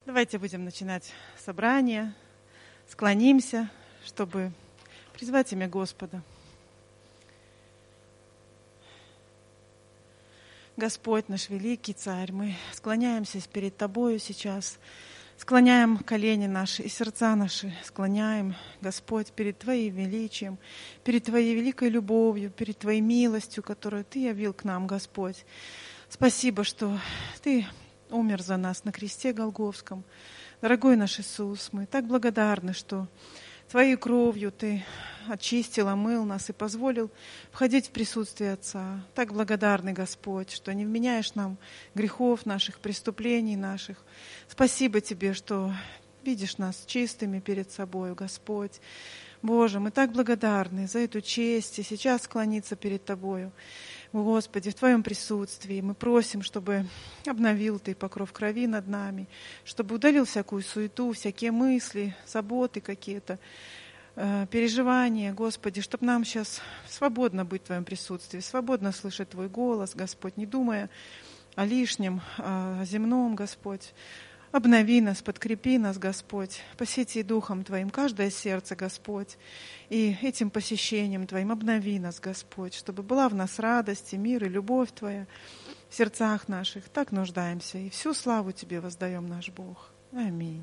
Давайте будем начинать собрание. Склонимся, чтобы призвать имя Господа. Господь наш великий Царь, мы склоняемся перед Тобою сейчас, склоняем колени наши и сердца наши, склоняем, Господь, перед Твоим величием, перед Твоей великой любовью, перед Твоей милостью, которую Ты явил к нам, Господь. Спасибо, что Ты умер за нас на кресте Голгофском. Дорогой наш Иисус, мы так благодарны, что Твоей кровью Ты очистил, омыл нас и позволил входить в присутствие Отца. Так благодарны, Господь, что не вменяешь нам грехов наших, преступлений наших. Спасибо Тебе, что видишь нас чистыми перед Собою, Господь. Боже, мы так благодарны за эту честь и сейчас склониться перед Тобою. Господи, в Твоем присутствии мы просим, чтобы обновил Ты покров крови над нами, чтобы удалил всякую суету, всякие мысли, заботы какие-то, переживания, Господи, чтобы нам сейчас свободно быть в Твоем присутствии, свободно слышать Твой голос, Господь, не думая о лишнем, о земном, Господь. Обнови нас, подкрепи нас, Господь, посети Духом Твоим каждое сердце, Господь, и этим посещением Твоим обнови нас, Господь, чтобы была в нас радость и мир, и любовь Твоя в сердцах наших. Так нуждаемся, и всю славу Тебе воздаем, наш Бог. Аминь.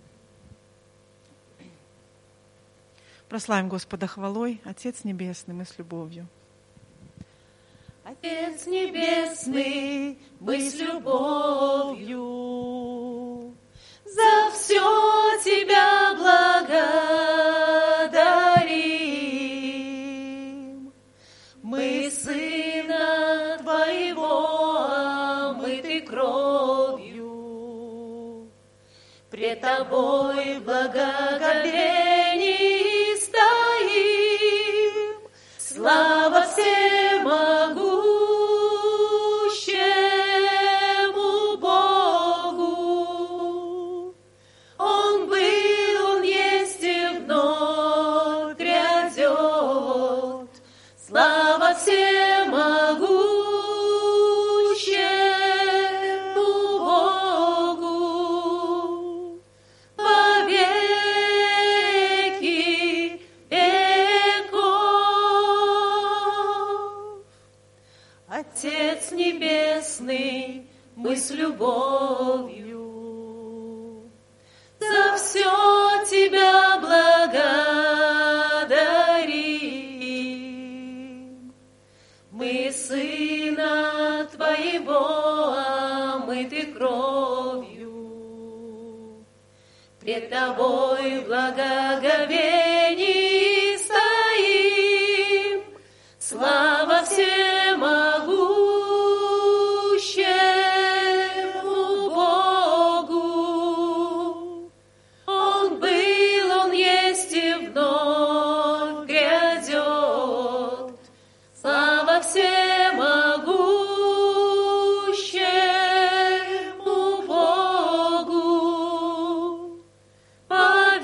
Прославим Господа хвалой, Отец Небесный, мы с любовью. Отец Небесный, мы с любовью за все Тебя благодарим. Мы Сына Твоего, омыты кровью, пред Тобой в благоговении стоим. Слава всемогущему Богу! Он был, Он есть и вновь грядет. Слава всемогущему Богу! Во веки веков. Отец Небесный, мы с любовью за все Тебя благодарим. Мы Сына Твоего, омыты кровью, пред Тобой в благоговении стоим. Слава всемогущему Богу! Он был, Он есть и вновь грядет. Слава всемогущему Богу! Во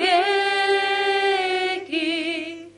веки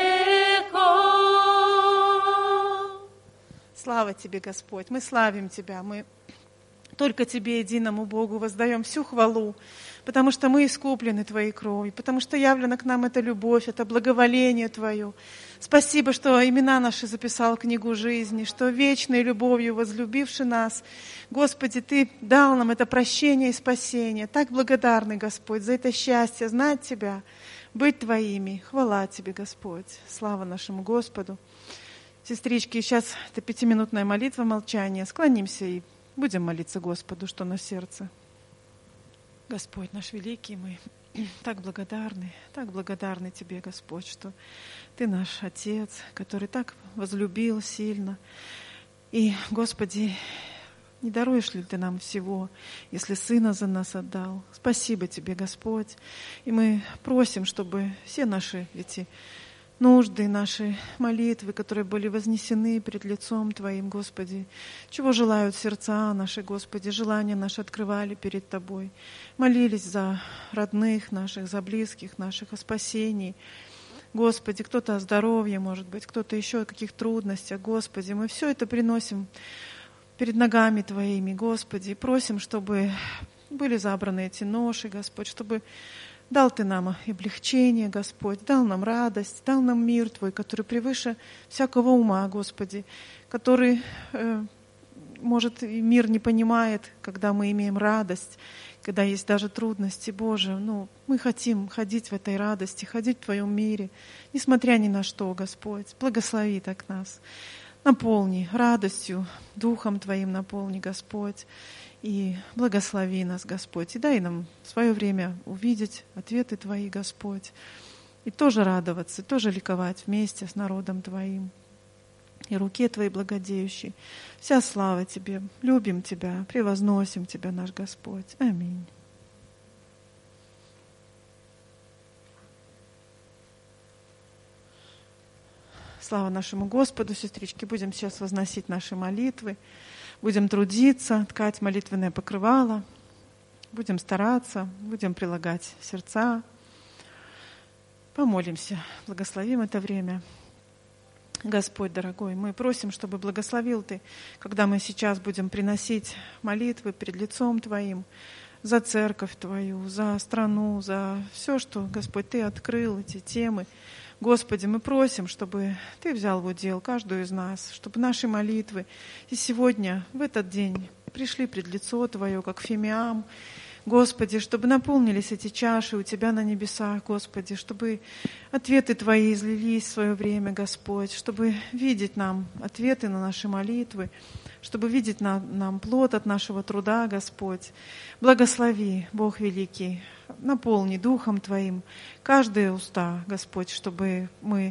веков. Слава Тебе, Господь, мы славим Тебя, мы только Тебе, единому Богу, воздаем всю хвалу, потому что мы искуплены Твоей кровью, потому что явлена к нам эта любовь, это благоволение Твое. Спасибо, что имена наши записал в книгу жизни, что вечной любовью возлюбивши нас, Господи, Ты дал нам это прощение и спасение. Так благодарны, Господь, за это счастье, знать Тебя, быть Твоими. Хвала Тебе, Господь, слава нашему Господу. Сестрички, сейчас это 5-минутная молитва молчания. Склонимся и будем молиться Господу, что на сердце. Господь наш великий, мы так благодарны Тебе, Господь, что Ты наш Отец, который так возлюбил сильно. И, Господи, не даруешь ли Ты нам всего, если Сына за нас отдал? Спасибо Тебе, Господь. И мы просим, чтобы все наши эти нужды, наши молитвы, которые были вознесены пред лицом Твоим, Господи. Чего желают сердца наши, Господи, желания наши открывали перед Тобой. Молились за родных наших, за близких наших, о спасении. Господи, кто-то о здоровье, может быть, кто-то еще о каких трудностях. Господи, мы все это приносим перед ногами Твоими, Господи, и просим, чтобы были забраны эти ноши, Господь, чтобы дал Ты нам облегчение, Господь, дал нам радость, дал нам мир Твой, который превыше всякого ума, Господи, который, может, и мир не понимает, когда мы имеем радость, когда есть даже трудности, Боже. Ну, мы хотим ходить в этой радости, ходить в Твоем мире, несмотря ни на что, Господь. Благослови так нас. Наполни радостью, Духом Твоим наполни, Господь. И благослови нас, Господь. И дай нам в свое время увидеть ответы Твои, Господь. И тоже радоваться, тоже ликовать вместе с народом Твоим. И руке Твоей благодеющей. Вся слава Тебе. Любим Тебя, превозносим Тебя, наш Господь. Аминь. Слава нашему Господу, сестрички. Будем сейчас возносить наши молитвы. Будем трудиться, ткать молитвенное покрывало. Будем стараться, будем прилагать сердца. Помолимся, благословим это время. Господь, дорогой, мы просим, чтобы благословил Ты, когда мы сейчас будем приносить молитвы перед лицом Твоим, за церковь Твою, за страну, за все, что, Господь, Ты открыл, эти темы. Господи, мы просим, чтобы Ты взял в удел каждую из нас, чтобы наши молитвы и сегодня, в этот день, пришли пред лицо Твое, как фимиам. Господи, чтобы наполнились эти чаши у Тебя на небесах, Господи, чтобы ответы Твои излились в свое время, Господь, чтобы видеть нам ответы на наши молитвы, чтобы видеть нам плод от нашего труда, Господь. Благослови, Бог великий, наполни Духом Твоим каждые уста, Господь, чтобы мы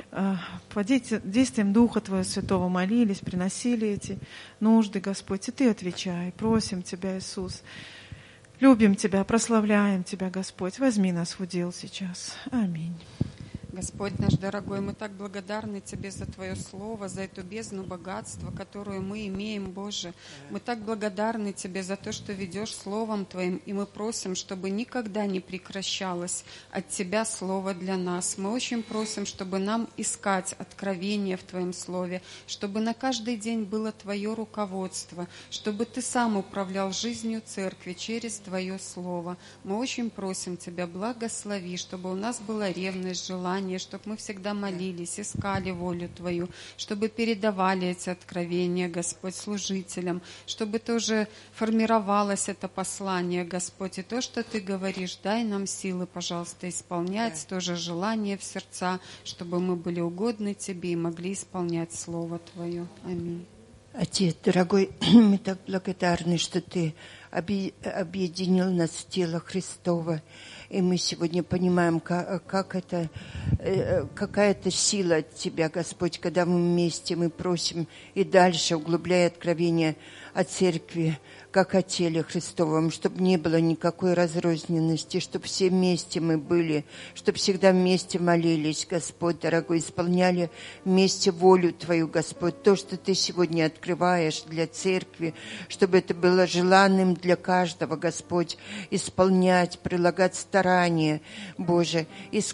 под действием Духа Твоего Святого молились, приносили эти нужды, Господь, и Ты отвечай. Просим Тебя, Иисус. Любим Тебя, прославляем Тебя, Господь. Возьми нас в удел сейчас. Аминь. Господь наш дорогой, мы так благодарны Тебе за Твое Слово, за эту бездну богатства, которую мы имеем, Боже. Мы так благодарны Тебе за то, что ведешь Словом Твоим, и мы просим, чтобы никогда не прекращалось от Тебя Слово для нас. Мы очень просим, чтобы нам искать откровение в Твоем Слове, чтобы на каждый день было Твое руководство, чтобы Ты сам управлял жизнью Церкви через Твое Слово. Мы очень просим Тебя, благослови, чтобы у нас была ревность, желание, чтобы мы всегда молились, искали волю Твою, чтобы передавали эти откровения, Господь, служителям, чтобы тоже формировалось это послание, Господь, и то, что Ты говоришь, дай нам силы, пожалуйста, исполнять тоже желание в сердца, чтобы мы были угодны Тебе и могли исполнять Слово Твое. Аминь. Отец, дорогой, мы так благодарны, что Ты объединил нас в тело Христово. И мы сегодня понимаем, как это, какая-то сила от Тебя, Господь, когда мы вместе, мы просим и дальше, углубляя откровение о Церкви, как о теле Христовом, чтобы не было никакой разрозненности, чтобы все вместе мы были, чтобы всегда вместе молились, Господь, дорогой, исполняли вместе волю Твою, Господь, то, что Ты сегодня открываешь для Церкви, чтобы это было желанным для каждого, Господь, исполнять, прилагать старания, Боже,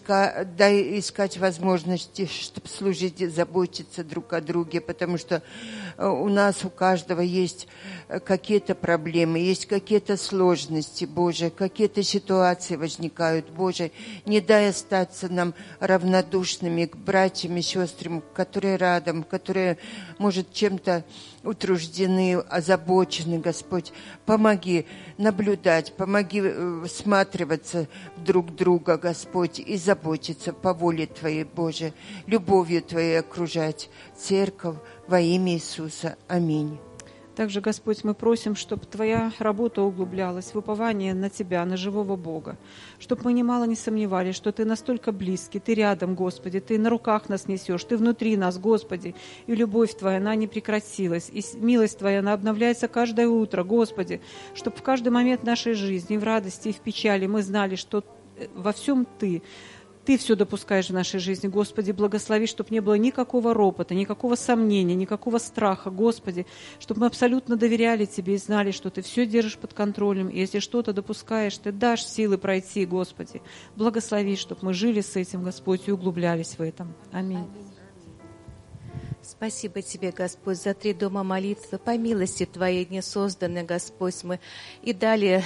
дай искать возможности, чтобы служить и заботиться друг о друге, потому что у нас, у каждого есть какие-то проблемы, есть какие-то сложности, Боже, какие-то ситуации возникают, Боже, не дай остаться нам равнодушными к братьям и сестрам, которые рядом, которые, может, чем-то утруждены, озабочены, Господь. Помоги наблюдать, помоги всматриваться друг друга, Господь, и заботиться по воле Твоей, Боже, любовью Твоей окружать Церковь во имя Иисуса. Аминь. Также, Господь, мы просим, чтобы Твоя работа углублялась в упование на Тебя, на живого Бога, чтобы мы немало не сомневались, что Ты настолько близкий, Ты рядом, Господи, Ты на руках нас несешь, Ты внутри нас, Господи, и любовь Твоя, она не прекратилась, и милость Твоя, она обновляется каждое утро, Господи, чтобы в каждый момент нашей жизни, в радости и в печали мы знали, что во всем Ты все допускаешь в нашей жизни, Господи, благослови, чтобы не было никакого ропота, никакого сомнения, никакого страха, Господи, чтобы мы абсолютно доверяли Тебе и знали, что Ты все держишь под контролем, и если что-то допускаешь, Ты дашь силы пройти, Господи. Благослови, чтобы мы жили с этим, Господь, и углублялись в этом. Аминь. Спасибо Тебе, Господь, за 3 дома молитвы. По милости Твоей не созданы, Господь, мы и далее,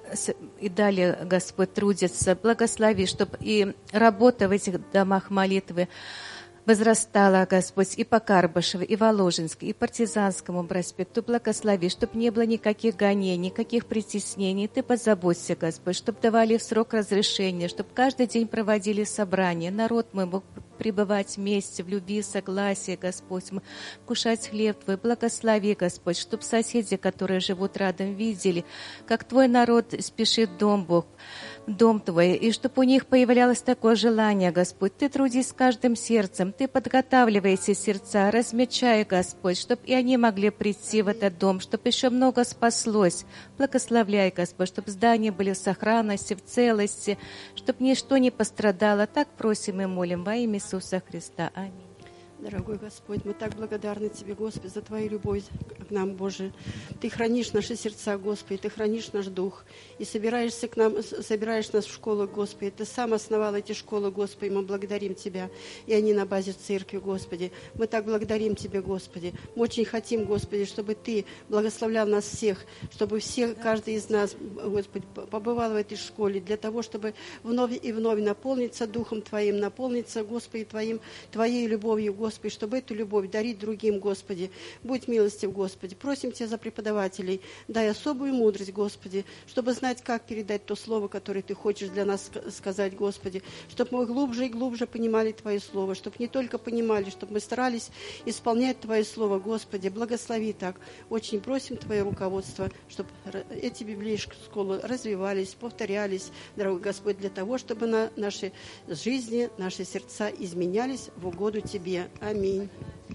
Господь, трудятся. Благослови, чтобы и работа в этих домах молитвы возрастала, Господь, и по Карбышеву, и Воложенску, и Партизанскому проспекту. Благослови, чтобы не было никаких гонений, никаких притеснений. Ты позаботься, Господь, чтобы давали в срок разрешения, чтобы каждый день проводили собрания. Народ мы мог пребывать вместе в любви и согласии, Господь, кушать хлеб Твой. Благослови, Господь, чтобы соседи, которые живут рядом, видели, как Твой народ спешит в дом, Бог, дом Твой, и чтобы у них появлялось такое желание, Господь. Ты трудись с каждым сердцем, Ты подготавливай эти сердца, размечай, Господь, чтобы и они могли прийти в этот дом, чтобы еще много спаслось. Благословляй, Господь, чтобы здания были в сохранности, в целости, чтобы ничто не пострадало. Так просим и молим во имя Иисуса Христа. Аминь. Дорогой Господь, мы так благодарны Тебе, Господи, за Твою любовь к нам, Боже. Ты хранишь наши сердца, Господи, Ты хранишь наш дух. И собираешь нас в школу, Господи. Ты сам основал эти школы, Господи, мы благодарим Тебя. И они на базе церкви, Господи. Мы так благодарим Тебя, Господи. Мы очень хотим, Господи, чтобы Ты благословлял нас всех, чтобы каждый из нас, Господи, побывал в этой школе, для того, чтобы вновь и вновь наполниться Духом Твоим, наполниться, Господи, Твоей любовью, Господи, чтобы эту любовь дарить другим, Господи. Будь милостив, Господи. Просим Тебя за преподавателей. Дай особую мудрость, Господи, чтобы знать, как передать то слово, которое Ты хочешь для нас сказать, Господи. Чтобы мы глубже и глубже понимали Твое слово. Чтобы не только понимали, чтобы мы старались исполнять Твое слово, Господи. Благослови так. Очень просим Твое руководство, чтобы эти библейские школы развивались, повторялись, дорогой Господь, для того, чтобы наши жизни, наши сердца изменялись в угоду Тебе. Аминь.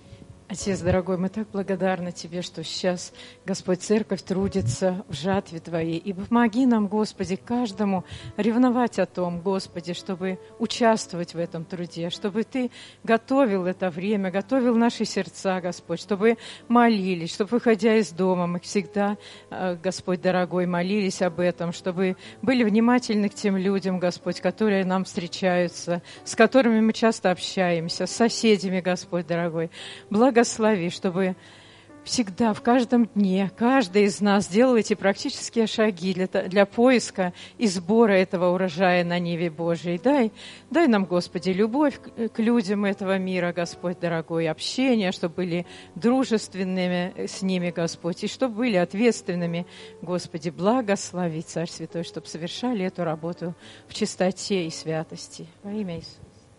Отец дорогой, мы так благодарны Тебе, что сейчас, Господь, церковь трудится в жатве Твоей. И помоги нам, Господи, каждому ревновать о том, Господи, чтобы участвовать в этом труде, чтобы Ты готовил это время, готовил наши сердца, Господь, чтобы молились, чтобы, выходя из дома, мы всегда, Господь дорогой, молились об этом, чтобы были внимательны к тем людям, Господь, которые нам встречаются, с которыми мы часто общаемся, с соседями, Господь дорогой. Благослови, чтобы всегда, в каждом дне, каждый из нас делал эти практические шаги для поиска и сбора этого урожая на ниве Божией. Дай нам, Господи, любовь к людям этого мира, Господь дорогой, общение, чтобы были дружественными с ними, Господь, и чтобы были ответственными, Господи. Благослови, Царь Святой, чтобы совершали эту работу в чистоте и святости. Во имя Иисуса.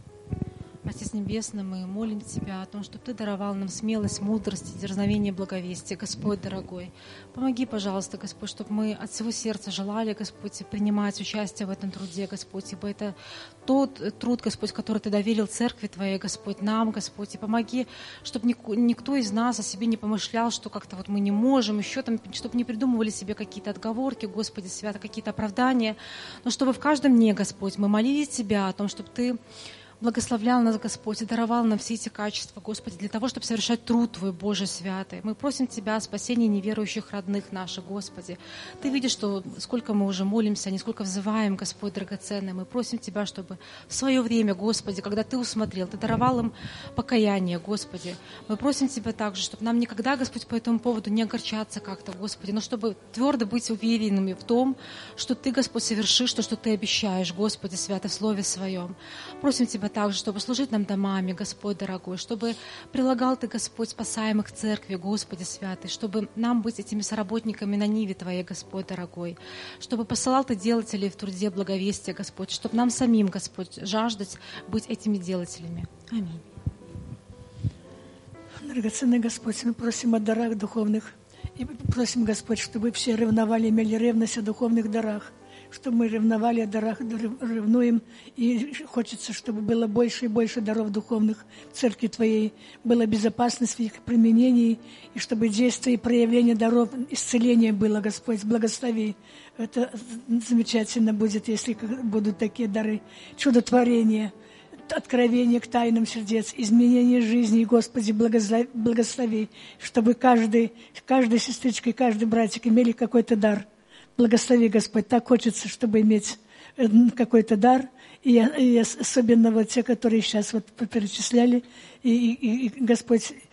Отец Небесный, мы молим Тебя о том, чтобы Ты даровал нам смелость, мудрость, дерзновение, благовестие. Господь дорогой, помоги, пожалуйста, Господь, чтобы мы от всего сердца желали, Господь, принимать участие в этом труде, Господь, ибо это тот труд, Господь, который Ты доверил церкви Твоей, Господь, нам, Господь, и помоги, чтобы никто из нас о себе не помышлял, что как-то вот мы не можем, еще там, чтобы не придумывали себе какие-то отговорки, Господи, свято, какие-то оправдания, но чтобы в каждом дне, Господь, мы молились Тебя о том, чтобы Ты благословлял нас, Господь, и даровал нам все эти качества, Господи, для того, чтобы совершать труд Твой, Боже святый. Мы просим Тебя о спасении неверующих родных наших, Господи. Ты видишь, что сколько мы уже молимся, сколько взываем, Господь драгоценный. Мы просим Тебя, чтобы в свое время, Господи, когда Ты усмотрел, Ты даровал им покаяние, Господи. Мы просим Тебя также, чтобы нам никогда, Господь, по этому поводу не огорчаться как-то, Господи, но чтобы твердо быть уверенными в том, что Ты, Господь, совершишь то, что Ты обещаешь, Господи, свято в Слове Своем. Просим Тебя также, чтобы служить нам домами, Господь дорогой, чтобы прилагал Ты, Господь, спасаемых в церкви, Господи святый, чтобы нам быть этими соработниками на ниве Твоей, Господь дорогой, чтобы посылал Ты делателей в труде благовестия, Господь, чтобы нам самим, Господь, жаждать быть этими делателями. Аминь. Драгоценный Господь, мы просим о дарах духовных и просим, Господь, чтобы все ревновали, имели ревность о духовных дарах, чтобы мы ревновали о дарах, ревнуем, и хочется, чтобы было больше и больше даров духовных в церкви Твоей, была безопасность в их применении, и чтобы действие и проявление даров исцеления было, Господь, благослови. Это замечательно будет, если будут такие дары чудотворения, откровение к тайнам сердец, изменение жизни, Господи, благослови, чтобы каждая сестричка и каждый братик имели какой-то дар. Благослови, Господь, так хочется, чтобы иметь какой-то дар, и особенно вот те, которые сейчас вот перечисляли, и Господь,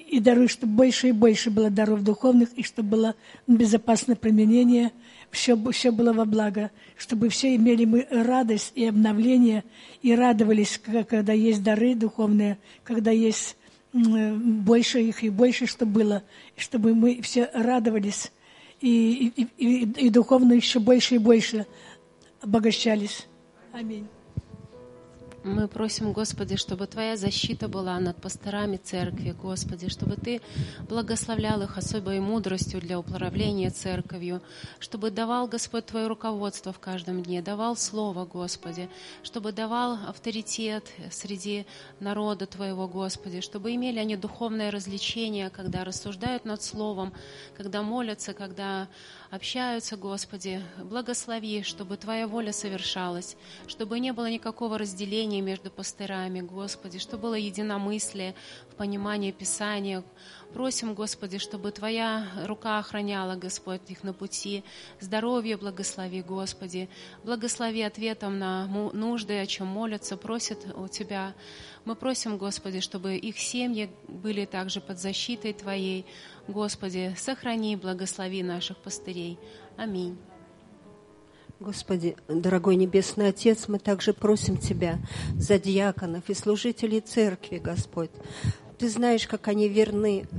и даруй, чтобы больше и больше было даров духовных, и чтобы было безопасное применение, все было во благо, чтобы все имели мы радость и обновление, и радовались, когда есть дары духовные, когда есть больше их и больше, что было, и чтобы мы все радовались и духовно еще больше и больше обогащались. Аминь. Мы просим, Господи, чтобы Твоя защита была над пасторами церкви, Господи, чтобы Ты благословлял их особой мудростью для управления церковью, чтобы давал, Господь, Твое руководство в каждом дне, давал Слово, Господи, чтобы давал авторитет среди народа Твоего, Господи, чтобы имели они духовное развлечение, когда рассуждают над Словом, когда молятся, когда общаются, Господи. Благослови, чтобы Твоя воля совершалась, чтобы не было никакого разделения между пастырами, Господи, чтобы было единомыслие в понимании Писания. Просим, Господи, чтобы Твоя рука охраняла, Господь, их на пути. Здоровье благослови, Господи. Благослови ответом на нужды, о чем молятся, просят у Тебя. Мы просим, Господи, чтобы их семьи были также под защитой Твоей. Господи, сохрани и благослови наших пастырей. Аминь. Господи, дорогой Небесный Отец, мы также просим Тебя за диаконов и служителей церкви, Господь. Ты знаешь, как они верны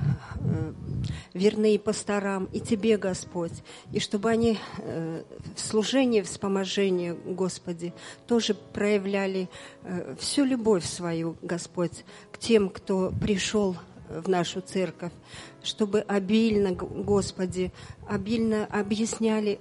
и пасторам, и Тебе, Господь. И чтобы они в служении, в вспоможении, Господи, тоже проявляли всю любовь свою, Господь, к тем, кто пришел в нашу церковь, чтобы обильно, Господи, обильно объясняли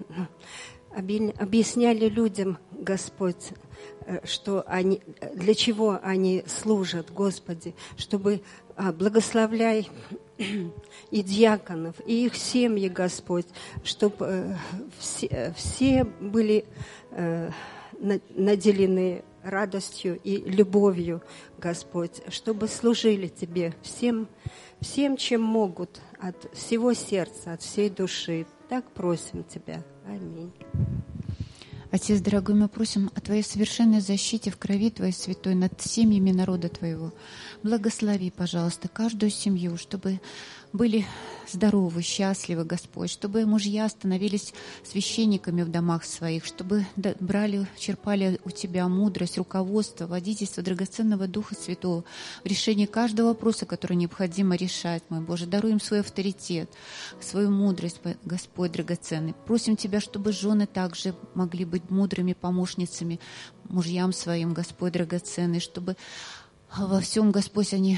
людям, Господь, что они, для чего они служат, Господи, чтобы благословляй и диаконов, и их семьи, Господь, чтобы все были наделены радостью и любовью, Господь, чтобы служили Тебе всем, чем могут, от всего сердца, от всей души. Так просим Тебя. Аминь. Отец дорогой, мы просим о Твоей совершенной защите в крови Твоей святой над семьями народа Твоего. Благослови, пожалуйста, каждую семью, чтобы были здоровы, счастливы, Господь, чтобы мужья становились священниками в домах своих, чтобы черпали у Тебя мудрость, руководство, водительство драгоценного Духа Святого в решении каждого вопроса, который необходимо решать, мой Боже. Даруй им свой авторитет, свою мудрость, Господь драгоценный. Просим Тебя, чтобы жены также могли быть мудрыми помощницами мужьям своим, Господь драгоценный, чтобы во всем, Господь, они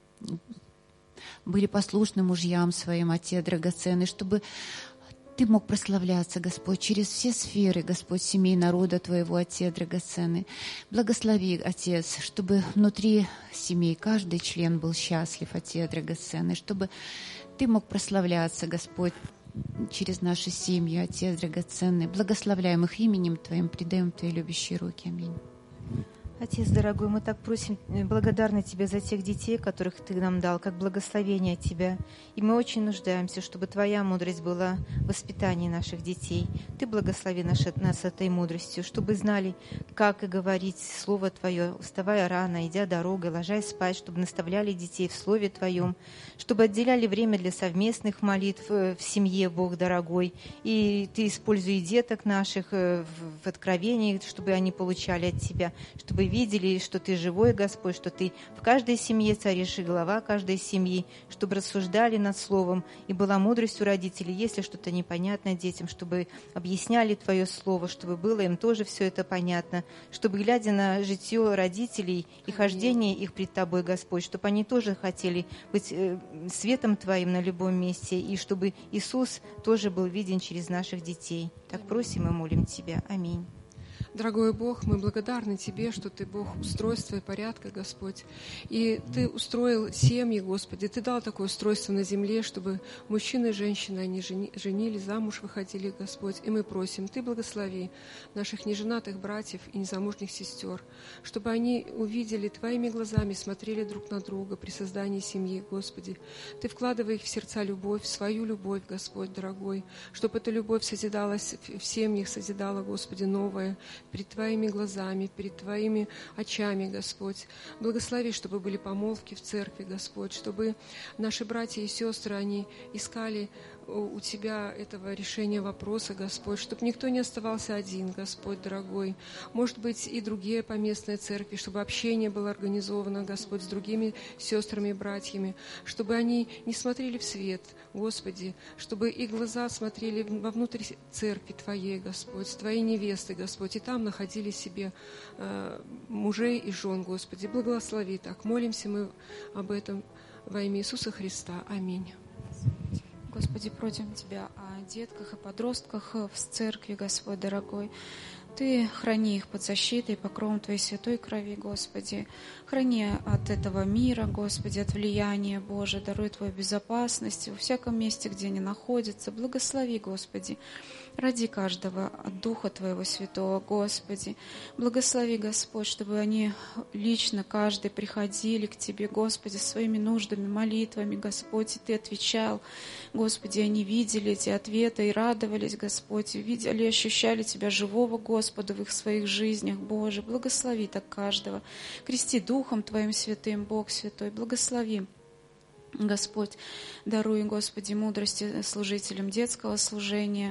были послушны мужьям своим, Отец драгоценный, чтобы Ты мог прославляться, Господь, через все сферы, Господь, семей народа Твоего, Отец драгоценный. Благослови, Отец, чтобы внутри семей каждый член был счастлив, Отец драгоценный, чтобы Ты мог прославляться, Господь, через наши семьи, Отец драгоценный. Благословляем их именем Твоим, предаем Твои любящие руки. Аминь. Отец дорогой, мы так просим, благодарны Тебе за тех детей, которых Ты нам дал, как благословение от Тебя. И мы очень нуждаемся, чтобы Твоя мудрость была в воспитании наших детей. Ты благослови нас этой мудростью, чтобы знали, как и говорить Слово Твое, вставая рано, идя дорогой, ложась спать, чтобы наставляли детей в Слове Твоем, чтобы отделяли время для совместных молитв в семье, Бог дорогой. И Ты используй деток наших в откровении, чтобы они получали от Тебя, чтобы видели, что Ты живой, Господь, что Ты в каждой семье царишь и глава каждой семьи, чтобы рассуждали над Словом, и была мудрость у родителей, если что-то непонятно детям, чтобы объясняли Твое Слово, чтобы было им тоже все это понятно, чтобы, глядя на житье родителей и хождение их пред Тобой, Господь, чтобы они тоже хотели быть светом Твоим на любом месте, и чтобы Иисус тоже был виден через наших детей. Так просим и молим Тебя. Аминь. Дорогой Бог, мы благодарны Тебе, что Ты Бог устройства и порядка, Господь. И Ты устроил семьи, Господи. Ты дал такое устройство на земле, чтобы мужчины и женщины, они женились, замуж выходили, Господь. И мы просим, Ты благослови наших неженатых братьев и незамужних сестер, чтобы они увидели Твоими глазами, смотрели друг на друга при создании семьи, Господи. Ты вкладывай их в сердца любовь, свою любовь, Господь, дорогой, чтобы эта любовь созидалась в семьях, созидала, Господи, новое, перед Твоими глазами, перед Твоими очами, Господь. Благослови, чтобы были помолвки в церкви, Господь, чтобы наши братья и сестры, они искали у Тебя этого решения вопроса, Господь, чтобы никто не оставался один, Господь дорогой. Может быть, и другие поместные церкви, чтобы общение было организовано, Господь, с другими сестрами и братьями, чтобы они не смотрели в свет, Господи, чтобы их глаза смотрели вовнутрь церкви Твоей, Господь, с Твоей невесты, Господь, и там находили себе мужей и жен, Господи. Благослови так. Молимся мы об этом во имя Иисуса Христа. Аминь. Господи, просим Тебя о детках и подростках в церкви, Господь дорогой. Ты храни их под защитой, покровом Твоей святой крови, Господи. Храни от этого мира, Господи, от влияния, Боже. Даруй Твою безопасность во всяком месте, где они находятся. Благослови, Господи. Ради каждого от Духа Твоего Святого, Господи. Благослови, Господь, чтобы они лично, каждый, приходили к Тебе, Господи, своими нуждами, молитвами, Господь, и Ты отвечал. Господи, они видели эти ответы и радовались, Господь, видели и ощущали Тебя живого, Господа, в их своих жизнях, Боже. Благослови так каждого. Крести Духом Твоим Святым, Бог Святой. Благослови. Господь, даруй, Господи, мудрости служителям детского служения,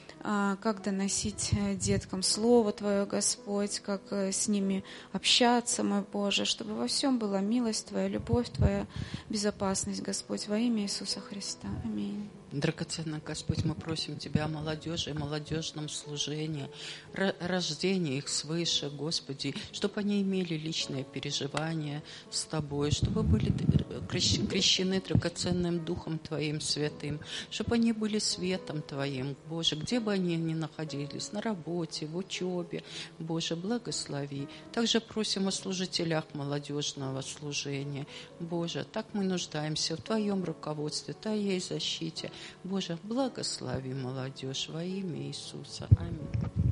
как доносить деткам Слово Твое, Господь, как с ними общаться, мой Боже, чтобы во всем была милость Твоя, любовь Твоя, безопасность, Господь, во имя Иисуса Христа. Аминь. Драгоценный Господь, мы просим Тебя о молодежи, о молодежном служении, рождении их свыше, Господи, чтобы они имели личное переживание с Тобой, чтобы были крещены драгоценным Духом Твоим Святым, чтобы они были светом Твоим, Боже, где бы они ни находились, на работе, в учебе, Боже, благослови. Также просим о служителях молодежного служения, Боже, так мы нуждаемся в Твоем руководстве, Твоей защите. Боже, благослови молодежь во имя Иисуса. Аминь.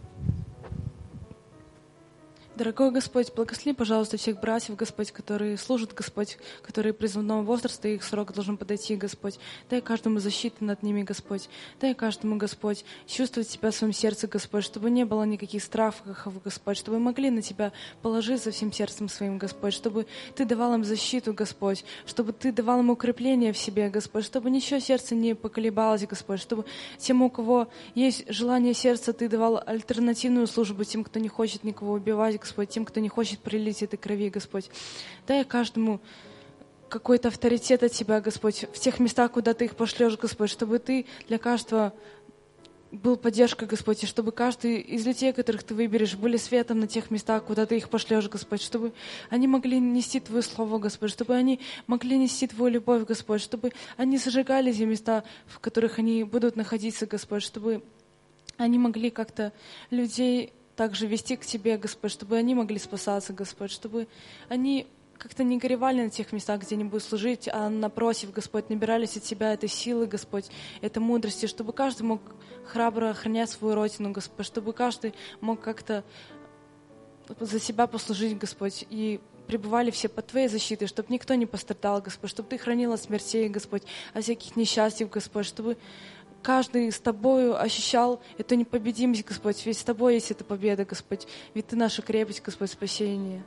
Дорогой Господь, благослови, пожалуйста, всех братьев, Господь, которые служат, Господь, которые призывного возраста, их срок должен подойти, Господь. Дай каждому защиту над ними, Господь. Дай каждому, Господь, чувствовать Тебя в своем сердце, Господь, чтобы не было никаких страхов, Господь, чтобы могли на Тебя положиться всем сердцем своим, Господь, чтобы Ты давал им защиту, Господь, чтобы Ты давал им укрепление в себе, Господь, чтобы ничего сердце не поколебалось, Господь, чтобы тем, у кого есть желание сердца, Ты давал альтернативную службу тем, кто не хочет никого убивать, Господь, тем, кто не хочет пролить этой крови, Господь. Дай каждому какой-то авторитет от Тебя, Господь, в тех местах, куда Ты их пошлешь, Господь, чтобы Ты для каждого был поддержкой, Господь, и чтобы каждый из людей, которых Ты выберешь, были светом на тех местах, куда Ты их пошлешь, Господь, чтобы они могли нести Твое Слово, Господь, чтобы они могли нести Твою любовь, Господь, чтобы они зажигали те места, в которых они будут находиться, Господь, чтобы они могли как-то людей также вести к Тебе, Господь, чтобы они могли спасаться, Господь, чтобы они как-то не горевали на тех местах, где они будут служить, а напротив, Господь, набирались от Тебя этой силы, Господь, этой мудрости, чтобы каждый мог храбро охранять свою родину, Господь, чтобы каждый мог как-то за себя послужить, Господь, и пребывали все под Твоей защитой, чтобы никто не пострадал, Господь, чтобы Ты хранил от смертей, Господь, от всяких несчастьев, Господь, чтобы каждый с Тобою ощущал эту непобедимость, Господь, ведь с Тобой есть эта победа, Господь, ведь Ты наша крепость, Господь, спасение.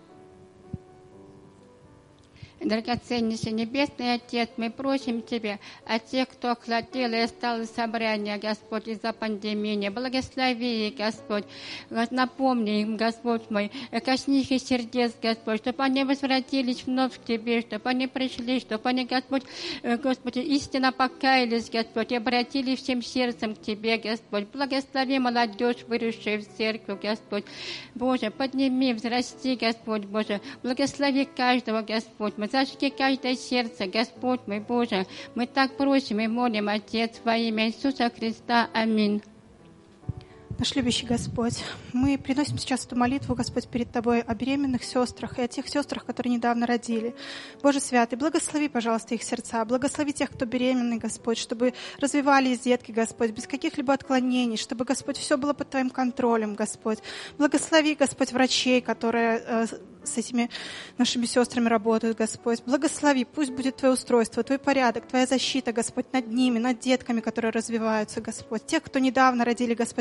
Драгоценнейший Небесный Отец, мы просим Тебя о тех, кто охладел и осталось собрание, Господь, из-за пандемии. Благослови их, Господь. Напомни им, Господь мой, коснись их сердец, Господь, чтобы они возвратились вновь к Тебе, чтобы они пришли, чтобы они, Господь, истинно покаялись, Господь, и обратились всем сердцем к Тебе, Господь. Благослови молодежь, выросшую в церковь, Господь. Боже, подними, взрасти, Господь, Боже. Благослови каждого, Господь. Зажги каждое сердце, Господь мой Боже. Мы так просим и молим, Отец, во имя Иисуса Христа. Аминь. Наш любящий Господь, мы приносим сейчас эту молитву, Господь, перед Тобой о беременных сестрах и о тех сестрах, которые недавно родили. Боже святый, благослови, пожалуйста, их сердца, благослови тех, кто беременный, Господь, чтобы развивались детки, Господь, без каких-либо отклонений, чтобы, Господь, все было под Твоим контролем, Господь. Благослови, Господь, врачей, которые с этими нашими сестрами работают, Господь. Благослови, пусть будет Твое устройство, Твой порядок, Твоя защита, Господь, над ними, над детками, которые развиваются, Господь. Тех, кто недавно родили, Господь, благослови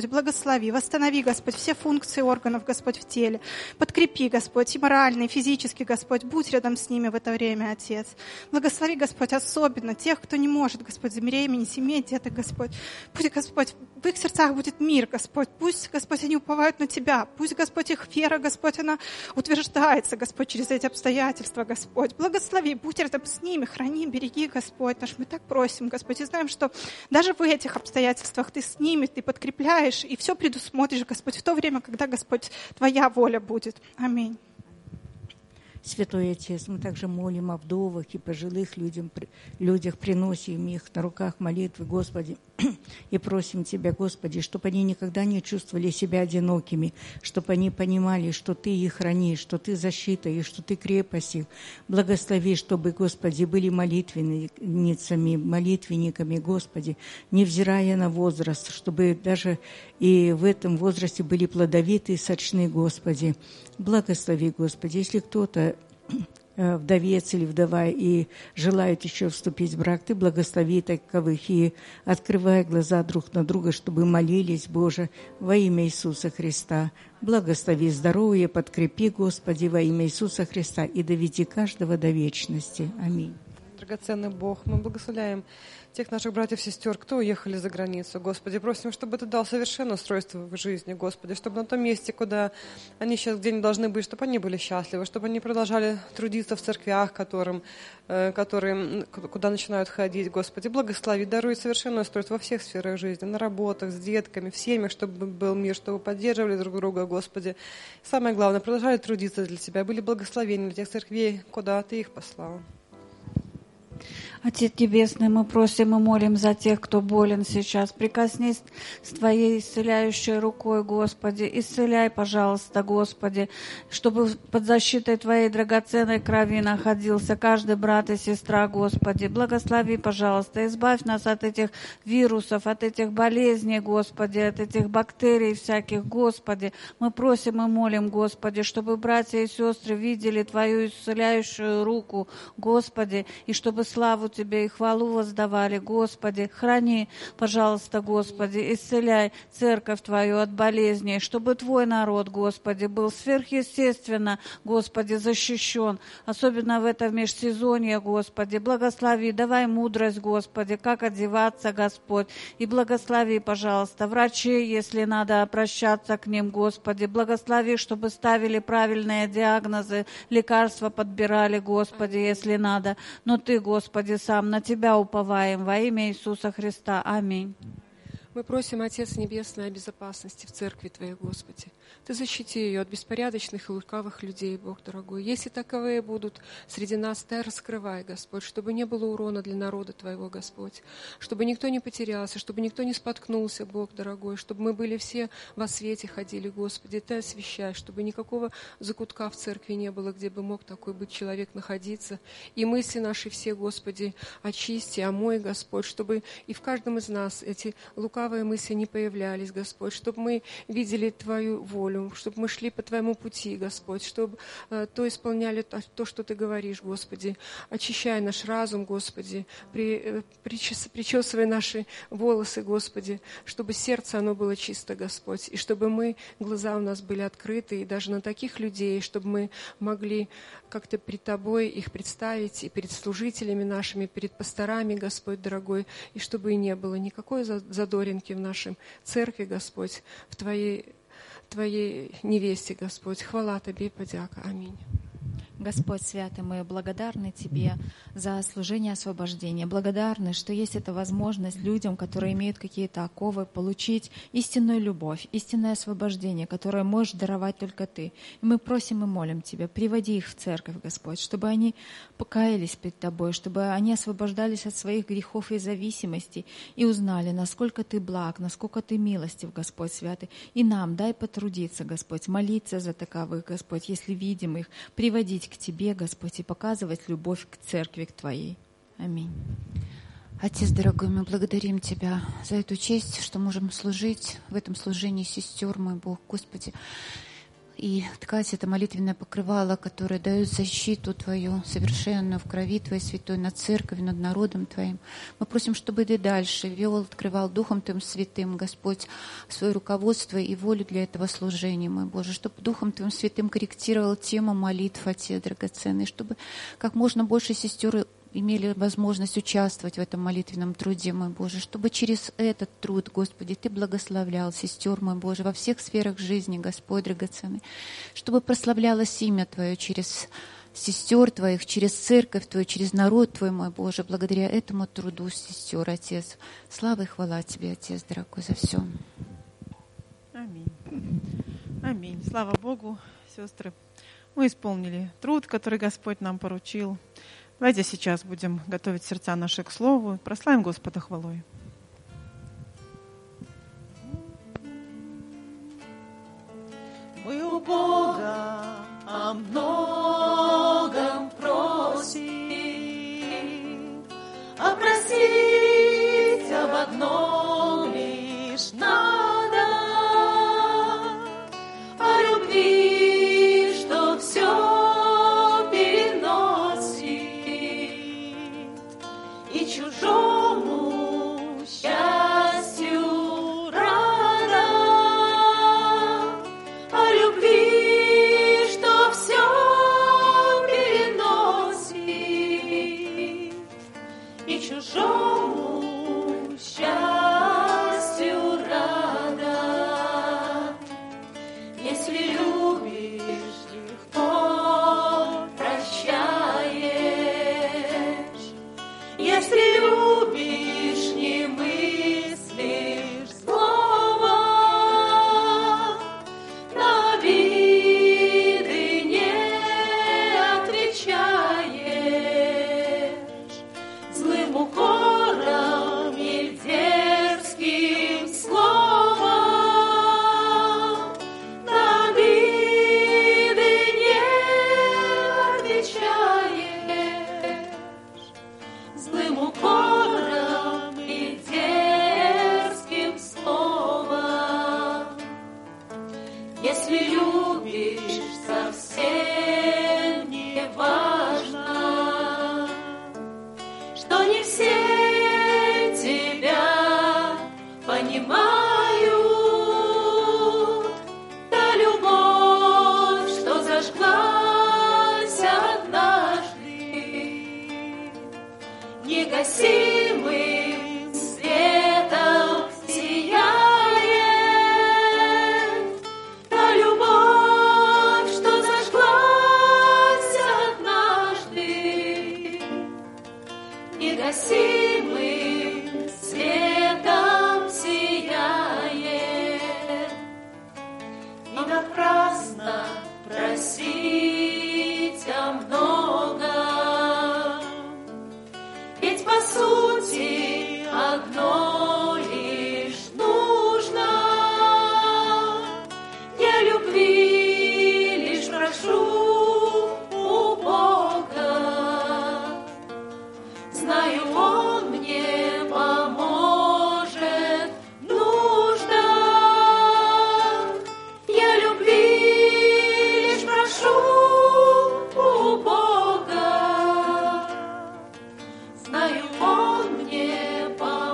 благослови, восстанови, Господь, все функции органов, Господь, в теле. Подкрепи, Господь, и морально, и физически, Господь, будь рядом с ними в это время, Отец. Благослови, Господь, особенно тех, кто не может, Господь, забеременеть, иметь деток, Господь. Пусть, Господь, в их сердцах будет мир, Господь. Пусть, Господь, они уповают на Тебя. Пусть, Господь, их вера, Господь, она утверждается, Господь, через эти обстоятельства, Господь. Благослови, будь рядом с ними, храни, береги, Господь наш. Мы так просим, Господь, и знаем, что даже в этих обстоятельствах Ты с ними, Ты подкрепляешь и все предусмотришь, Господь, в то время, когда, Господь, Твоя воля будет. Аминь. Святой Отец, мы также молим о вдовах и пожилых людях, приносим их на руках молитвы, Господи, и просим Тебя, Господи, чтобы они никогда не чувствовали себя одинокими, чтобы они понимали, что Ты их хранишь, что Ты защита и что Ты крепость их. Благослови, чтобы, Господи, были молитвенницами, молитвенниками, Господи, невзирая на возраст, чтобы даже и в этом возрасте были плодовиты и сочны, Господи. Благослови, Господи, если кто-то вдовец или вдова и желают еще вступить в брак, Ты благослови таковых и открывай глаза друг на друга, чтобы молились, Боже, во имя Иисуса Христа. Благослови здоровье, подкрепи, Господи, во имя Иисуса Христа и доведи каждого до вечности. Аминь. Драгоценный Бог, мы благословляем тех наших братьев и сестер, кто уехали за границу, Господи. Просим, чтобы Ты дал совершенное устройство в жизни, Господи, чтобы на том месте, куда они сейчас где-нибудь должны быть, чтобы они были счастливы, чтобы они продолжали трудиться в церквях, куда начинают ходить, Господи. Благослови, даруй совершенное устройство во всех сферах жизни, на работах, с детками, в семьях, чтобы был мир, чтобы поддерживали друг друга, Господи. Самое главное, продолжали трудиться для Тебя, были благословения для тех церквей, куда Ты их послал. Отец Небесный, мы просим и молим за тех, кто болен сейчас. Прикоснись с Твоей исцеляющей рукой, Господи. Исцеляй, пожалуйста, Господи, чтобы под защитой Твоей драгоценной крови находился каждый брат и сестра, Господи. Благослови, пожалуйста, избавь нас от этих вирусов, от этих болезней, Господи, от этих бактерий всяких, Господи. Мы просим и молим, Господи, чтобы братья и сестры видели Твою исцеляющую руку, Господи, и чтобы славу Тебе и хвалу воздавали, Господи. Храни, пожалуйста, Господи, исцеляй церковь Твою от болезней, чтобы Твой народ, Господи, был сверхъестественно, Господи, защищен, особенно в это межсезонье, Господи. Благослови, давай мудрость, Господи, как одеваться, Господь, и благослови, пожалуйста, врачей, если надо обращаться к ним, Господи. Благослови, чтобы ставили правильные диагнозы, лекарства подбирали, Господи, если надо. Но Ты, Господи, сам на Тебя уповаем во имя Иисуса Христа. Аминь. Мы просим, Отец Небесный, о безопасности в церкви Твоей, Господи. Ты защити ее от беспорядочных и лукавых людей, Бог дорогой. Если таковые будут среди нас, Ты раскрывай, Господь, чтобы не было урона для народа Твоего, Господь. Чтобы никто не потерялся, чтобы никто не споткнулся, Бог дорогой. Чтобы мы были все во свете ходили, Господи. Ты освящай, чтобы никакого закутка в церкви не было, где бы мог такой быть человек находиться. И мысли наши все, Господи, очисти, омой, Господь, чтобы и в каждом из нас эти лукавые мысли не появлялись, Господь, чтобы мы видели Твою волю, чтобы мы шли по Твоему пути, Господь, чтобы то исполняли то, что Ты говоришь, Господи. Очищай наш разум, Господи, причесывай наши волосы, Господи, чтобы сердце оно было чисто, Господь, и чтобы глаза у нас были открыты, и даже на таких людей, чтобы мы могли как-то пред Тобой их представить, и перед служителями нашими, перед пасторами, Господь дорогой, и чтобы и не было никакой задоринки в нашей церкви, Господь, в Твоей невесте, Господь. Хвала Тебе и подяка. Аминь. Господь святый, мы благодарны Тебе за служение освобождения. Благодарны, что есть эта возможность людям, которые имеют какие-то оковы, получить истинную любовь, истинное освобождение, которое можешь даровать только Ты. И мы просим и молим Тебя, приводи их в церковь, Господь, чтобы они покаялись перед Тобой, чтобы они освобождались от своих грехов и зависимостей и узнали, насколько Ты благ, насколько Ты милостив, Господь святый. И нам дай потрудиться, Господь, молиться за таковых, Господь, если видим их, приводить к Тебе, Господь, и показывать любовь к церкви, к Твоей. Аминь. Отец дорогой, мы благодарим Тебя за эту честь, что можем служить в этом служении сестер, мой Бог, Господи. и ткать это молитвенное покрывало, которое дает защиту Твою совершенную в крови Твоей святой над церковью, над народом Твоим. Мы просим, чтобы Ты дальше вел, открывал Духом Твоим Святым, Господь, свое руководство и волю для этого служения, мой Боже, чтобы Духом Твоим Святым корректировал тему молитв, Отец драгоценный, чтобы как можно больше сестер имели возможность участвовать в этом молитвенном труде, мой Боже, чтобы через этот труд, Господи, Ты благословлял сестер, мой Боже, во всех сферах жизни, Господь драгоценный, чтобы прославлялось имя Твое через сестер Твоих, через церковь Твою, через народ Твой, мой Боже, благодаря этому труду сестер, Отец. Слава и хвала Тебе, Отец дорогой, за все. Аминь. Аминь. Слава Богу, сестры. Мы исполнили труд, который Господь нам поручил. Давайте сейчас будем готовить сердца наши к Слову. Прославим Господа хвалой. Мы у Бога о многом просим, а просить об одном лишь надо, о любви, что все и чужому счастью рада, о любви, что все переносит, и чужому счастью рада. Если любишь, легко прощаешь. Если любишь, не мыслишь слова, на обиды не отвечаешь, злым укором или дерзким словом, на обиды не отвечаешь, злым укором и дерзким словом. Если любишь, совсем не важно, что не все тебя понимают. Та любовь, что зажглась однажды, негасимым светом сияет. Та любовь, что зажглась однажды, негасимым светом сияет. Не напрасно просить о многом, ведь по сути одно лишь нужно. Я любви лишь прошу у Бога, знаю, Он мне поможет в нуждах. Я любви лишь прошу у Бога, знаю, Он мне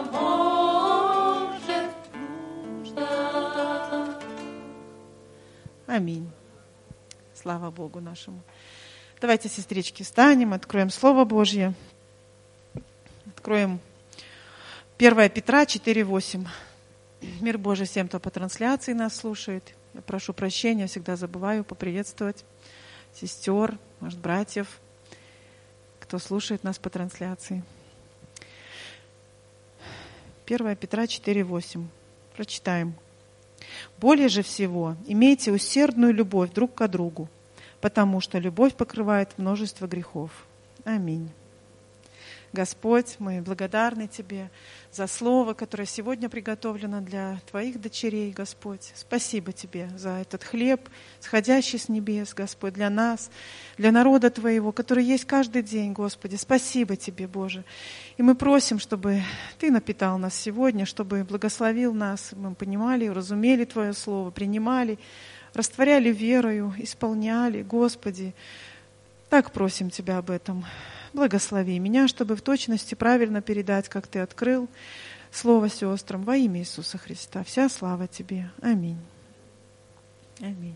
поможет в нуждах. Аминь. Слава Богу нашему. Давайте, сестрички, встанем, откроем Слово Божье. Откроем 1 Петра 4:8. Мир Божий всем, кто по трансляции нас слушает. Я прошу прощения, всегда забываю поприветствовать сестер, может, братьев, кто слушает нас по трансляции. 1 Петра 4:8. Прочитаем. «Более же всего имейте усердную любовь друг к другу, потому что любовь покрывает множество грехов». Аминь. Господь, мы благодарны Тебе за слово, которое сегодня приготовлено для Твоих дочерей, Господь. Спасибо Тебе за этот хлеб, сходящий с небес, Господь, для нас, для народа Твоего, который есть каждый день, Господи. Спасибо Тебе, Боже. И мы просим, чтобы Ты напитал нас сегодня, чтобы благословил нас, мы понимали, разумели Твое слово, принимали, растворяли верою, исполняли. Господи, так просим Тебя об этом. Благослови меня, чтобы в точности правильно передать, как Ты открыл Слово сестрам во имя Иисуса Христа. Вся слава Тебе. Аминь. Аминь.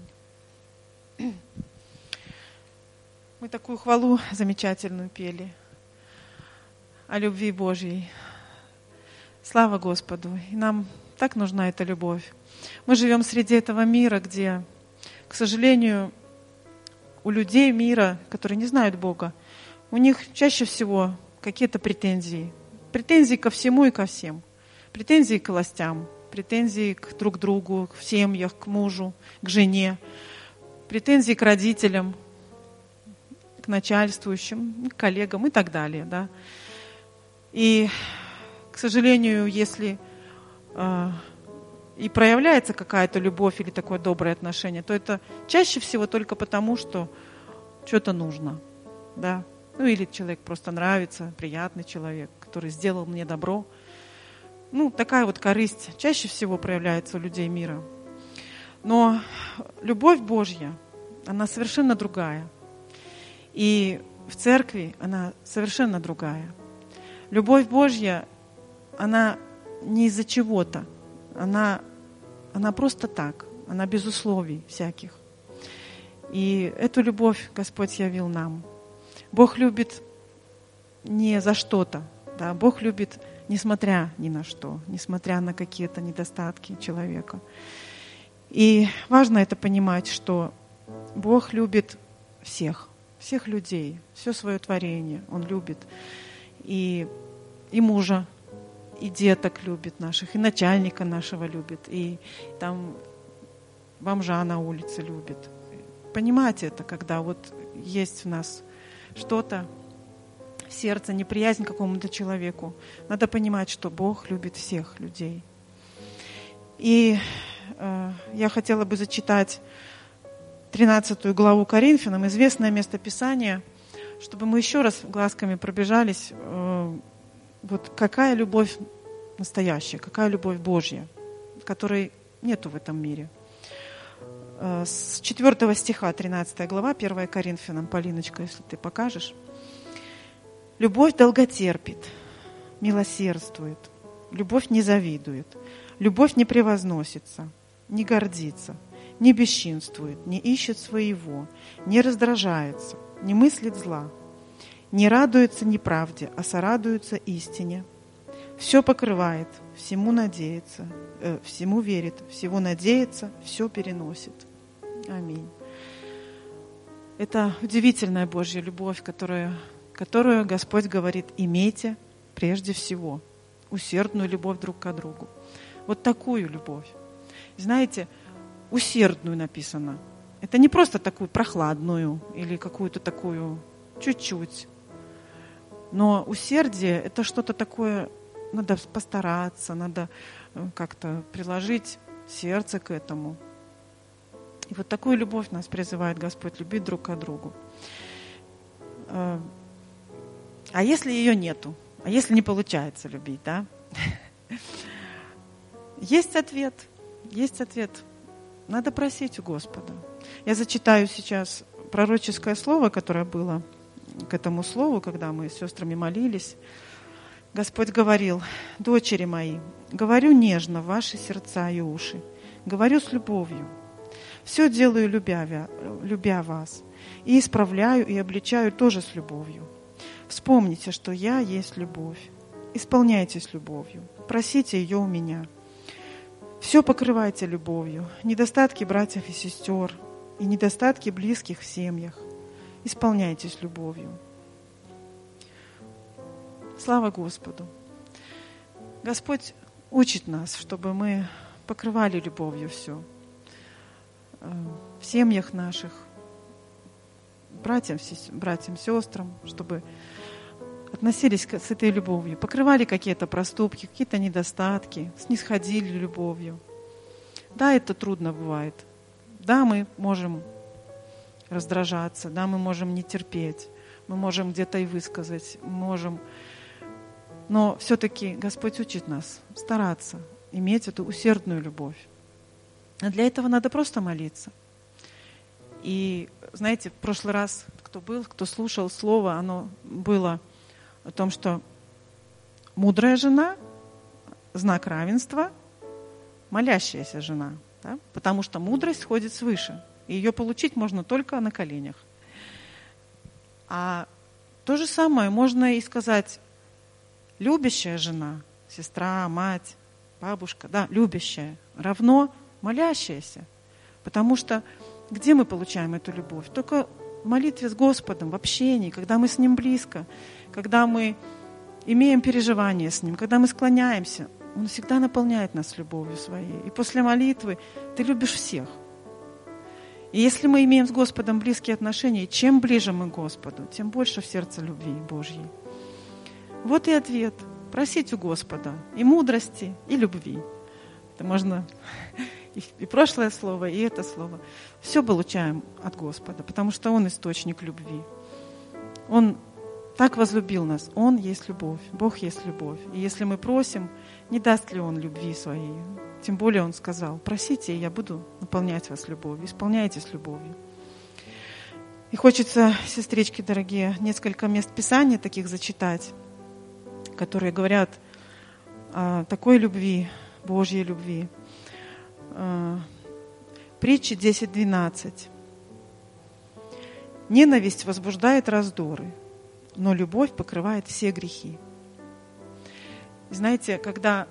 Мы такую хвалу замечательную пели о любви Божьей. Слава Господу. И нам так нужна эта любовь. Мы живем среди этого мира, где, к сожалению, у людей мира, которые не знают Бога, у них чаще всего какие-то претензии. Претензии ко всему и ко всем. Претензии к властям, претензии к друг другу, к семьях, к мужу, к жене, претензии к родителям, к начальствующим, к коллегам и так далее. Да? И, к сожалению, если и проявляется какая-то любовь или такое доброе отношение, то это чаще всего только потому, что что-то нужно. Да? Ну или человек просто нравится, приятный человек, который сделал мне добро. Ну, такая вот корысть чаще всего проявляется у людей мира. Но любовь Божья, она совершенно другая. И в церкви она совершенно другая. Любовь Божья, она не из-за чего-то. Она просто так. Она без условий всяких. И эту любовь Господь явил нам. Бог любит не за что-то. Да? Бог любит несмотря ни на что, несмотря на какие-то недостатки человека. И важно это понимать, что Бог любит всех людей, все свое творение Он любит. И мужа, и деток любит наших, и начальника нашего любит, и там бомжа на улице любит. Понимаете это, когда вот есть в нас что-то в сердце, неприязнь к какому-то человеку. Надо понимать, что Бог любит всех людей. И я хотела бы зачитать 13 главу Коринфянам, известное местописание, чтобы мы еще раз глазками пробежались. Вот какая любовь настоящая, какая любовь Божья, которой нету в этом мире. С 4 стиха 13 глава, 1 Коринфянам, Полиночка, если ты покажешь. Любовь долготерпит, милосердствует, любовь не завидует, любовь не превозносится, не гордится, не бесчинствует, не ищет своего, не раздражается, не мыслит зла, не радуется неправде, а сорадуется истине. Все покрывает, всему надеется, всему верит, всего надеется, все переносит. Аминь. Это удивительная Божья любовь, которую Господь говорит: имейте прежде всего усердную любовь друг к другу. Вот такую любовь. Знаете, усердную написано. Это не просто такую прохладную или какую-то такую чуть-чуть. Но усердие – это что-то такое, надо постараться, надо как-то приложить сердце к этому. И вот такую любовь нас призывает Господь любить друг к другу. А если ее нету? А если не получается любить, да? Есть ответ. Есть ответ. Надо просить у Господа. Я зачитаю сейчас пророческое слово, которое было к этому слову, когда мы с сестрами молились. Господь говорил: дочери мои, говорю нежно в ваши сердца и уши, говорю с любовью. Все делаю, любя вас, и исправляю и обличаю тоже с любовью. Вспомните, что я есть любовь. Исполняйтесь любовью. Просите ее у меня. Все покрывайте любовью. Недостатки братьев и сестер и недостатки близких в семьях. Исполняйтесь любовью. Слава Господу! Господь учит нас, чтобы мы покрывали любовью все. В семьях наших, братьям, сестрам, чтобы относились с этой любовью, покрывали какие-то проступки, какие-то недостатки, снисходили любовью. Да, это трудно бывает. Да, мы можем раздражаться, да, мы можем не терпеть, мы можем где-то и высказать, можем. Но все-таки Господь учит нас стараться иметь эту усердную любовь. А для этого надо просто молиться. И знаете, в прошлый раз, кто слушал слово, оно было о том, что мудрая жена, знак равенства, молящаяся жена. Да? Потому что мудрость сходит свыше. И ее получить можно только на коленях. А то же самое можно и сказать: любящая жена, сестра, мать, бабушка, да, любящая, равно молящаяся. Потому что где мы получаем эту любовь? Только в молитве с Господом, в общении, когда мы с Ним близко, когда мы имеем переживания с Ним, когда мы склоняемся. Он всегда наполняет нас любовью своей. И после молитвы ты любишь всех. И если мы имеем с Господом близкие отношения, чем ближе мы к Господу, тем больше в сердце любви Божьей. Вот и ответ. Просить у Господа и мудрости, и любви. Это можно и прошлое слово, и это слово. Все получаем от Господа, потому что Он источник любви. Он так возлюбил нас. Он есть любовь. Бог есть любовь. И если мы просим, не даст ли Он любви своей? Тем более Он сказал: просите, и я буду наполнять вас любовью. Исполняйтесь любовью. И хочется, сестрички дорогие, несколько мест Писания таких зачитать, которые говорят о такой любви, Божьей любви. Притчи 10:12. Ненависть возбуждает раздоры, но любовь покрывает все грехи. И знаете, когда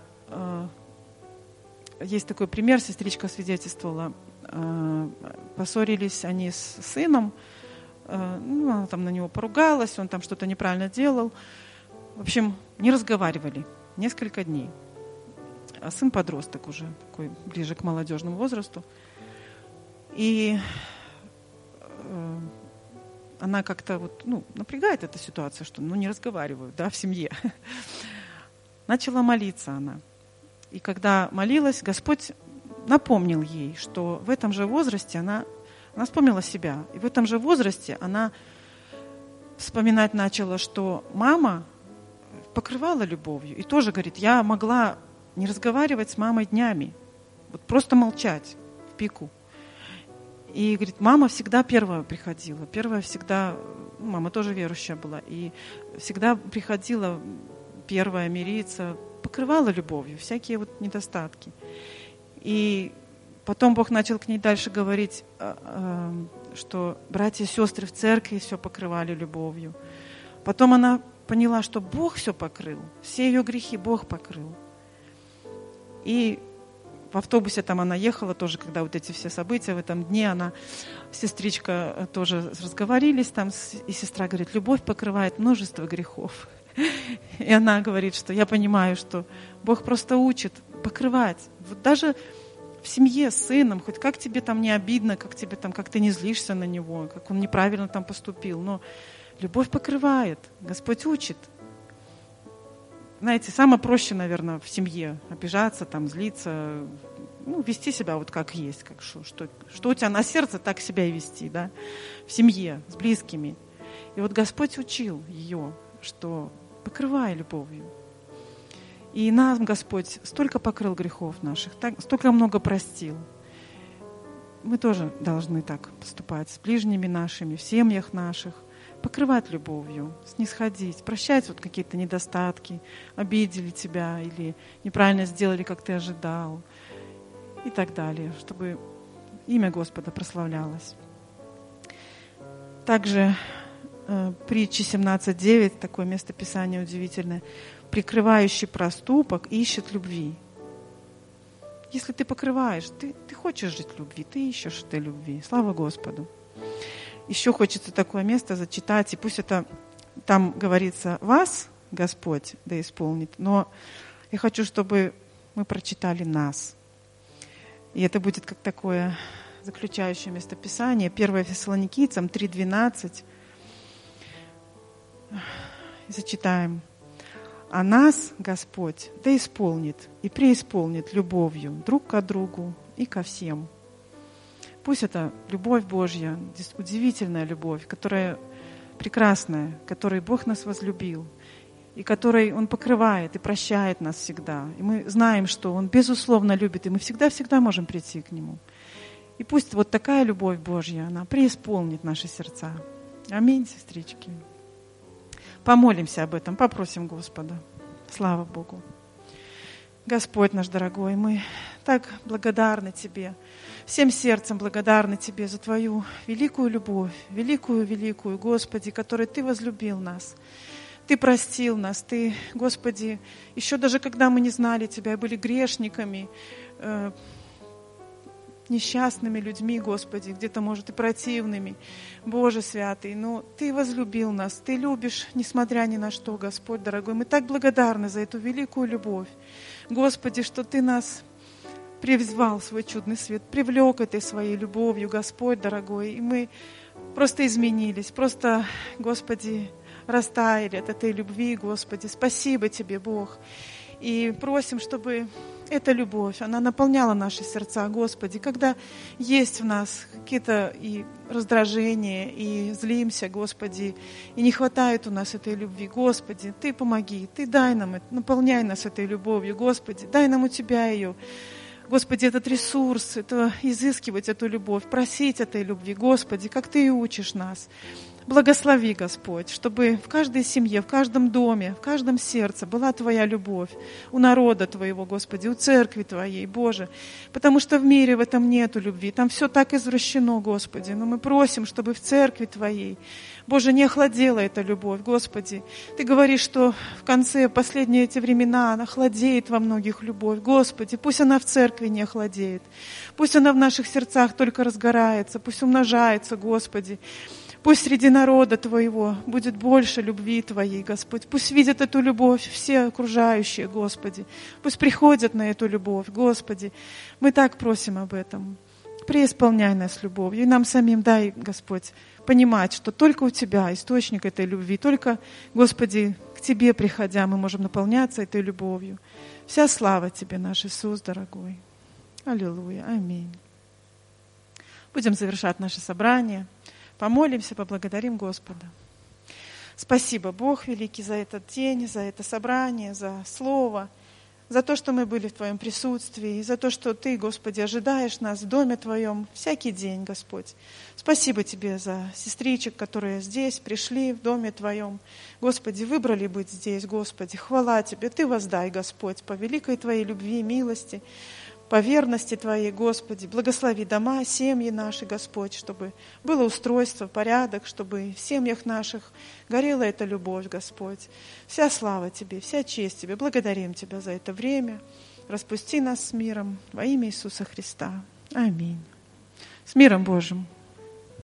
есть такой пример, сестричка свидетельствовала, поссорились они с сыном, она там на него поругалась, он там что-то неправильно делал. В общем, не разговаривали несколько дней. А сын подросток уже, такой ближе к молодежному возрасту. И она как-то напрягает эта ситуация, что не разговаривают, да, в семье. Начала молиться она. И когда молилась, Господь напомнил ей, что в этом же возрасте она вспомнила себя. И в этом же возрасте она вспоминать начала, что мама покрывала любовью. И тоже говорит: я могла не разговаривать с мамой днями, просто молчать в пику. И говорит, мама всегда первая приходила. Первая всегда, мама тоже верующая была, и всегда приходила первая мириться, покрывала любовью всякие недостатки. И потом Бог начал к ней дальше говорить, что братья и сестры в церкви все покрывали любовью. Потом она поняла, что Бог все покрыл, все ее грехи Бог покрыл. И в автобусе там она ехала тоже, когда эти все события, в этом дне сестричка тоже разговорились там, и сестра говорит, любовь покрывает множество грехов. И она говорит, что я понимаю, что Бог просто учит покрывать. Даже в семье с сыном, хоть как тебе там не обидно, как ты не злишься на него, как он неправильно там поступил, но любовь покрывает, Господь учит. Знаете, самое проще, наверное, в семье обижаться, там, злиться, вести себя как есть, что у тебя на сердце, так себя и вести, да, в семье, с близкими. И Господь учил ее, что покрывай любовью. И нам Господь столько покрыл грехов наших, столько много простил. Мы тоже должны так поступать с ближними нашими, в семьях наших, покрывать любовью, снисходить, прощать какие-то недостатки, обидели тебя или неправильно сделали, как ты ожидал, и так далее, чтобы имя Господа прославлялось. Также притчи 17:9, такое местописание удивительное. Прикрывающий проступок ищет любви. Если ты покрываешь, ты хочешь жить в любви, ты ищешь этой любви. Слава Господу. Еще хочется такое место зачитать, и пусть это там говорится «вас, Господь, да исполнит», но я хочу, чтобы мы прочитали «нас». И это будет как такое заключающее местописание. 1 Фессалоникийцам 3:12. Зачитаем. «А нас, Господь, да исполнит и преисполнит любовью друг к другу и ко всем». Пусть это любовь Божья, удивительная любовь, которая прекрасная, которой Бог нас возлюбил, и которой Он покрывает и прощает нас всегда. И мы знаем, что Он безусловно любит, и мы всегда-всегда можем прийти к Нему. И пусть вот такая любовь Божья, она преисполнит наши сердца. Аминь, сестрички. Помолимся об этом, попросим Господа. Слава Богу. Господь наш дорогой, мы так благодарны Тебе, всем сердцем благодарны Тебе за Твою великую любовь, великую, Господи, которой Ты возлюбил нас. Ты простил нас, Ты, Господи, еще даже когда мы не знали Тебя, были грешниками, несчастными людьми, Господи, где-то, может, и противными, Боже святый, но Ты возлюбил нас, Ты любишь, несмотря ни на что, Господь дорогой. Мы так благодарны за эту великую любовь, Господи, что Ты нас призвал в свой чудный свет, привлек этой своей любовью, Господь дорогой, и мы просто изменились, просто, Господи, растаяли от этой любви, Господи. Спасибо Тебе, Бог. И просим, чтобы эта любовь, она наполняла наши сердца, Господи, когда есть в нас какие-то и раздражения, и злимся, Господи, и не хватает у нас этой любви, Господи, Ты помоги, Ты дай нам это, наполняй нас этой любовью, Господи, дай нам у Тебя ее, Господи, этот ресурс, это изыскивать эту любовь, просить этой любви, Господи, как Ты и учишь нас. Благослови, Господь, чтобы в каждой семье, в каждом доме, в каждом сердце была Твоя любовь у народа Твоего, Господи, у церкви Твоей, Боже. Потому что в мире в этом нету любви, там все так извращено, Господи. Но мы просим, чтобы в церкви Твоей, Боже, не охладела эта любовь, Господи. Ты говоришь, что в конце, последние эти времена, она охладеет во многих любовь. Господи, пусть она в церкви не охладеет. Пусть она в наших сердцах только разгорается, пусть умножается, Господи. Пусть среди народа Твоего будет больше любви Твоей, Господь. Пусть видят эту любовь все окружающие, Господи. Пусть приходят на эту любовь, Господи. Мы так просим об этом. Преисполняй нас любовью. И нам самим дай, Господь, понимать, что только у Тебя источник этой любви. Только, Господи, к Тебе приходя, мы можем наполняться этой любовью. Вся слава Тебе, наш Иисус дорогой. Аллилуйя. Аминь. Будем завершать наше собрание. Помолимся, поблагодарим Господа. Спасибо, Бог великий, за этот день, за это собрание, за слово, за то, что мы были в Твоем присутствии, и за то, что Ты, Господи, ожидаешь нас в доме Твоем всякий день, Господь. Спасибо Тебе за сестричек, которые здесь пришли в доме Твоем. Господи, выбрали быть здесь, Господи. Хвала Тебе, Ты воздай, Господь, по великой Твоей любви и милости, по верности Твоей, Господи. Благослови дома, семьи наши, Господь, чтобы было устройство, порядок, чтобы в семьях наших горела эта любовь, Господь. Вся слава Тебе, вся честь Тебе. Благодарим Тебя за это время. Распусти нас с миром во имя Иисуса Христа. Аминь. С миром Божьим.